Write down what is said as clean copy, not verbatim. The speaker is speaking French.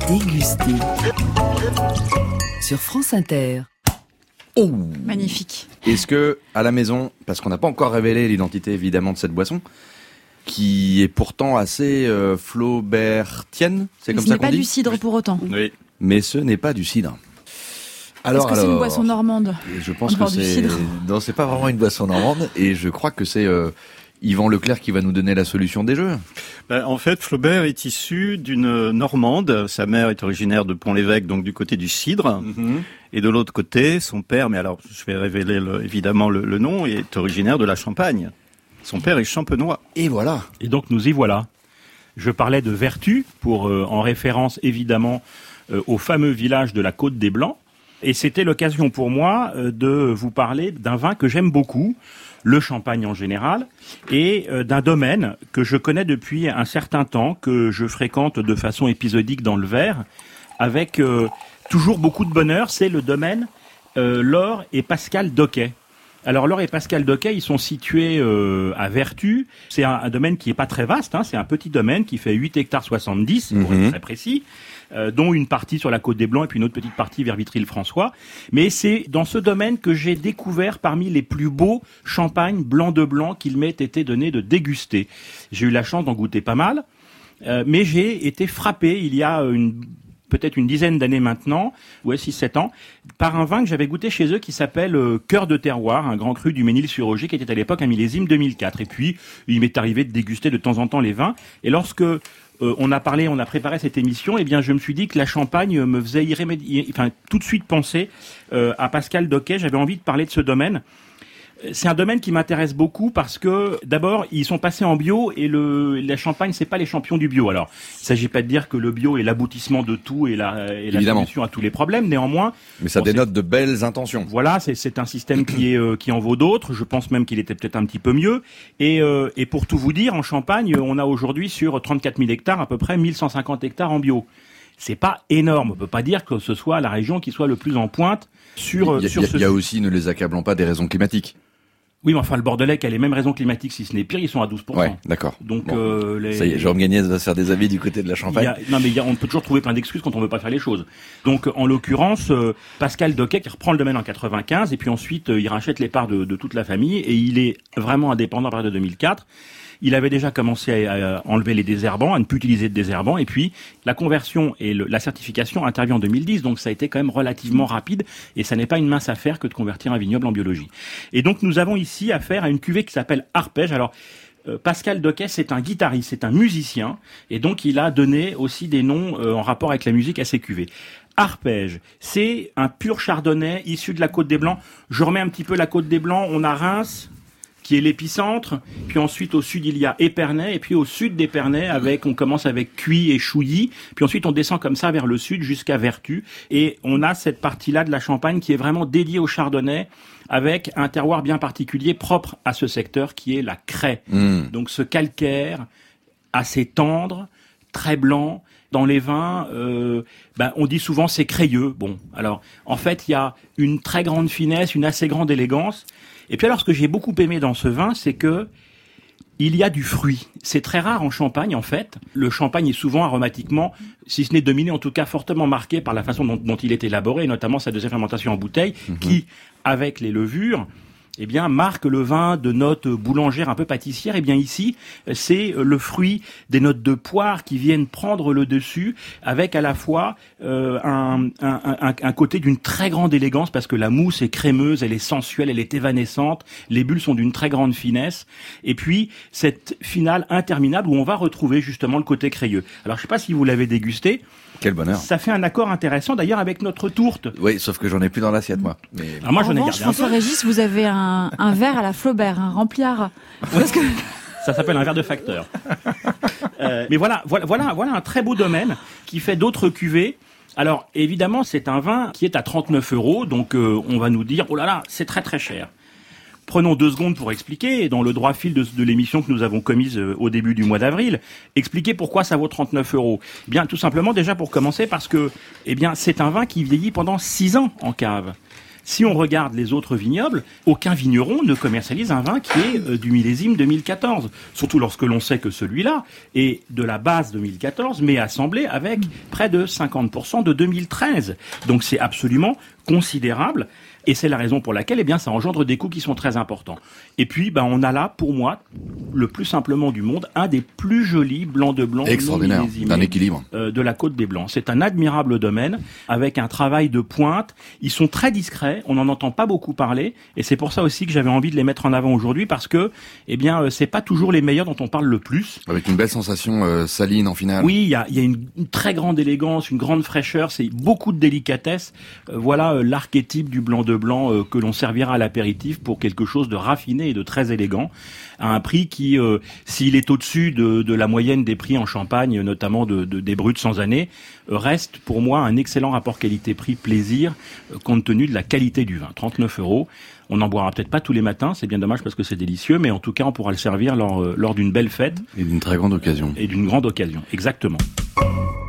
Déguster. Sur France Inter. Oh, magnifique. Est-ce que, à la maison, parce qu'on n'a pas encore révélé l'identité évidemment de cette boisson, qui est pourtant assez flaubertienne, c'est comme ça qu'on dit ? Ce n'est pas du cidre pour autant. Oui. Mais ce n'est pas du cidre. Est-ce que c'est une boisson normande ? Je pense que non, c'est pas vraiment une boisson normande, et je crois que c'est Yvan Leclerc qui va nous donner la solution des jeux. En fait, Flaubert est issu d'une Normande. Sa mère est originaire de Pont-l'Évêque, donc du côté du cidre. Mm-hmm. Et de l'autre côté, son père, mais alors je vais révéler évidemment le nom, est originaire de la Champagne. Son père est champenois. Et voilà. Et donc nous y voilà. Je parlais de Vertus, en référence évidemment au fameux village de la Côte des Blancs. Et c'était l'occasion pour moi de vous parler d'un vin que j'aime beaucoup, le champagne en général, et d'un domaine que je connais depuis un certain temps, que je fréquente de façon épisodique dans le Var, avec toujours beaucoup de bonheur. C'est le domaine Laure et Pascal Doquet. Alors Laure et Pascal Doquet, ils sont situés à Vertus. C'est un domaine qui est pas très vaste, c'est un petit domaine qui fait 8 hectares 70, pour être très précis, dont une partie sur la Côte des Blancs et puis une autre petite partie vers Vitry-le-François. Mais c'est dans ce domaine que j'ai découvert parmi les plus beaux champagnes blanc de blanc qu'il m'ait été donné de déguster. J'ai eu la chance d'en goûter pas mal, mais j'ai été frappé il y a peut-être une dizaine d'années maintenant, 6-7 ans, par un vin que j'avais goûté chez eux qui s'appelle Cœur de terroir, un grand cru du Ménil-sur-Oger qui était à l'époque un millésime 2004. Et puis, il m'est arrivé de déguster de temps en temps les vins. Et lorsque on a préparé cette émission, eh bien, je me suis dit que la Champagne me faisait tout de suite penser à Pascal Doquet. J'avais envie de parler de ce domaine. C'est un domaine qui m'intéresse beaucoup parce que, d'abord, ils sont passés en bio et la Champagne, c'est pas les champions du bio. Alors, il s'agit pas de dire que le bio est l'aboutissement de tout et la solution à tous les problèmes. Néanmoins. Mais ça dénote de belles intentions. Voilà, c'est un système qui en vaut d'autres. Je pense même qu'il était peut-être un petit peu mieux. Et pour tout vous dire, en Champagne, on a aujourd'hui sur 34 000 hectares, à peu près 1150 hectares en bio. C'est pas énorme. On peut pas dire que ce soit la région qui soit le plus en pointe sur ce. Il y a aussi, ne les accablons pas, des raisons climatiques. Oui, mais enfin, le Bordelais qui a les mêmes raisons climatiques, si ce n'est pire, ils sont à 12%. Ouais, d'accord. Donc, ça y est, Jérôme Gagnès va se faire des avis du côté de la Champagne. On peut toujours trouver plein d'excuses quand on veut pas faire les choses. Donc, en l'occurrence, Pascal Doquet qui reprend le domaine en 95, et puis ensuite, il rachète les parts de toute la famille, et il est vraiment indépendant à partir de 2004. Il avait déjà commencé à enlever les désherbants, à ne plus utiliser de désherbants, et puis la conversion et la certification intervient en 2010, donc ça a été quand même relativement rapide, et ça n'est pas une mince affaire que de convertir un vignoble en biologie. Et donc nous avons ici affaire à une cuvée qui s'appelle Arpège. Alors Pascal Doquet, c'est un guitariste, c'est un musicien, et donc il a donné aussi des noms en rapport avec la musique à ses cuvées. Arpège, c'est un pur chardonnay issu de la Côte des Blancs. Je remets un petit peu la Côte des Blancs, on a Reims, qui est l'épicentre, puis ensuite au sud il y a Épernay, et puis au sud d'Épernay on commence avec Cuy et Chouilly, puis ensuite on descend comme ça vers le sud jusqu'à Vertus, et on a cette partie-là de la Champagne qui est vraiment dédiée au chardonnay, avec un terroir bien particulier propre à ce secteur qui est la craie. Donc ce calcaire assez tendre, très blanc. Dans les vins, on dit souvent c'est crayeux. Bon, alors en fait il y a une très grande finesse, une assez grande élégance. Et puis alors ce que j'ai beaucoup aimé dans ce vin, c'est que il y a du fruit. C'est très rare en Champagne en fait. Le Champagne est souvent aromatiquement, si ce n'est dominé, en tout cas fortement marqué par la façon dont il est élaboré, notamment sa deuxième fermentation en bouteille, qui, avec les levures, marque le vin de notes boulangères un peu pâtissières. Ici, c'est le fruit des notes de poire qui viennent prendre le dessus, avec à la fois un côté d'une très grande élégance, parce que la mousse est crémeuse, elle est sensuelle, elle est évanescente, les bulles sont d'une très grande finesse, et puis cette finale interminable où on va retrouver justement le côté crayeux. Alors je sais pas si vous l'avez dégusté. Quel bonheur. Ça fait un accord intéressant d'ailleurs avec notre tourte. Oui, sauf que j'en ai plus dans l'assiette, moi. Mais... Alors moi, j'en ai gardé un peu. François-Régis, vous avez un verre à la Flaubert, un rempliard. Parce que... Ça s'appelle un verre de facteur. Mais voilà un très beau domaine qui fait d'autres cuvées. Alors évidemment, c'est un vin qui est à 39 €, donc on va nous dire, oh là là, c'est très très cher. Prenons 2 secondes pour expliquer, dans le droit fil de l'émission que nous avons commise au début du mois d'avril, expliquer pourquoi ça vaut 39 €. Bien, tout simplement déjà pour commencer parce que, c'est un vin qui vieillit pendant 6 ans en cave. Si on regarde les autres vignobles, aucun vigneron ne commercialise un vin qui est du millésime 2014. Surtout lorsque l'on sait que celui-là est de la base 2014, mais assemblé avec près de 50% de 2013. Donc c'est absolument considérable. Et c'est la raison pour laquelle, ça engendre des coûts qui sont très importants. Et puis, on a là, pour moi, le plus simplement du monde, un des plus jolis blancs de blanc extraordinaire, d'un équilibre de la Côte des Blancs. C'est un admirable domaine avec un travail de pointe. Ils sont très discrets, on n'en entend pas beaucoup parler, et c'est pour ça aussi que j'avais envie de les mettre en avant aujourd'hui parce que, c'est pas toujours les meilleurs dont on parle le plus. Avec une belle sensation saline en finale. Oui, il y a une très grande élégance, une grande fraîcheur, c'est beaucoup de délicatesse. Voilà l'archétype du blanc de blanc que l'on servira à l'apéritif pour quelque chose de raffiné et de très élégant, à un prix qui, s'il est au-dessus de la moyenne des prix en Champagne, notamment des bruts sans année, reste pour moi un excellent rapport qualité-prix plaisir, compte tenu de la qualité du vin. 39 €. On n'en boira peut-être pas tous les matins, c'est bien dommage parce que c'est délicieux, mais en tout cas on pourra le servir lors d'une belle fête. Et d'une très grande occasion. Et d'une grande occasion, exactement.